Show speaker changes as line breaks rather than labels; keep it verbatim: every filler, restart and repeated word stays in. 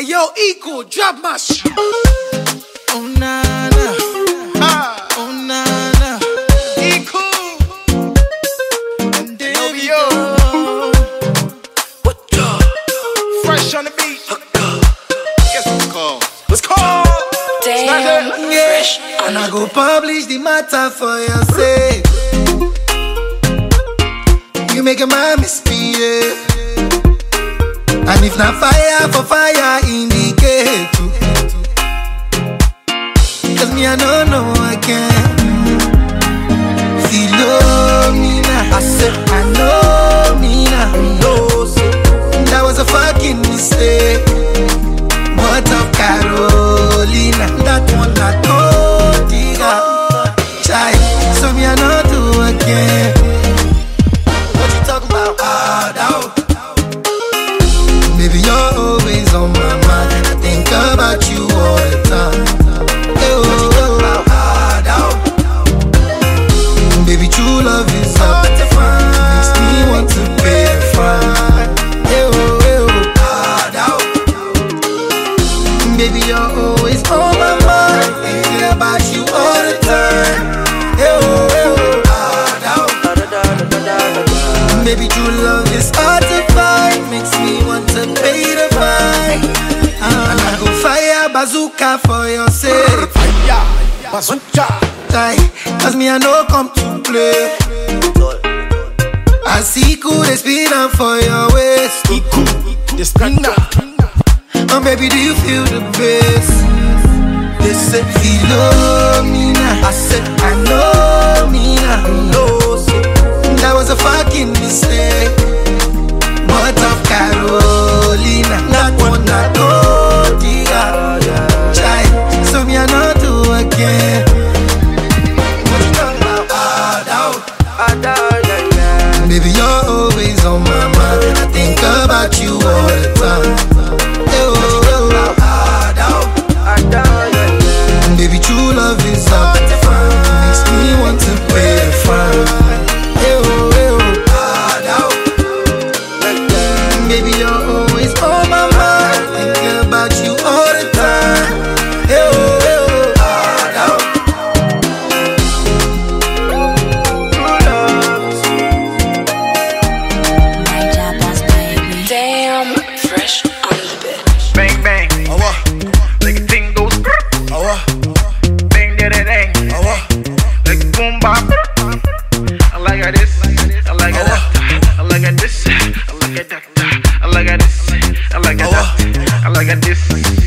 yo, Equal, drop my shit.
Oh na na,
Ah,
oh na na,
Equal.
and there
Yo,
we
yo.
go.
What the? Fresh on the beat. Guess what it's called? What's called?
Damn,
Snack it.
fresh.
And I go publish the matter for your sake. You make a man misbehave. And if not fire for fire, indicate too. Cause me I don't know again. Philomena, I said I know me now. No, say that was a fucking mistake. What of Carolina? That one I told you. Chai, so me I know do again. What you talk about? Ah, down. Baby, you're always on my mind. I think about you all the time. Hey, oh, oh, ah, down. Baby, true love is hard to find. Makes me want to pay a fine. Hey, oh, hey, oh, ah, down. Baby, you're always on my mind. Thinking about you all the time. Hey, oh, hey, oh, ah, down. Baby, true love is hard to find. Makes me want to pay the fine. uh, And I go fire bazooka for your sake.
Fire, bazooka.
Die, cause me I know come to play. I see cool, they speed up for your waist.
Equal, the spinner.
Oh baby, do you feel the bass? They said Philomena, I said I know me now. No, say that was a fucking mistake. What of Carolina? That one I told you. Chai, so me I know do again. What you talking about? Ah, down. Baby, you're always on my mind. I think about you all the time. Hey, oh, oh, ah, down. Baby, true love is hard to find. Makes me want to pay a fine. Hey, oh, hey, oh, ah, down. Baby, you're always on my mind. Thinking about you all the time. Hey, oh, hey, oh, ah, down. True love is
My job boss, baby. Damn, fresh on the bed.
Bang, bang.
oh, what?
Like a thing goes.
Oh, what?
Bang, da da dang.
Oh, what?
Like boom, bop. I like it this. I like it that. I like it this. I like it that. I like it this. I like it that. I like it this.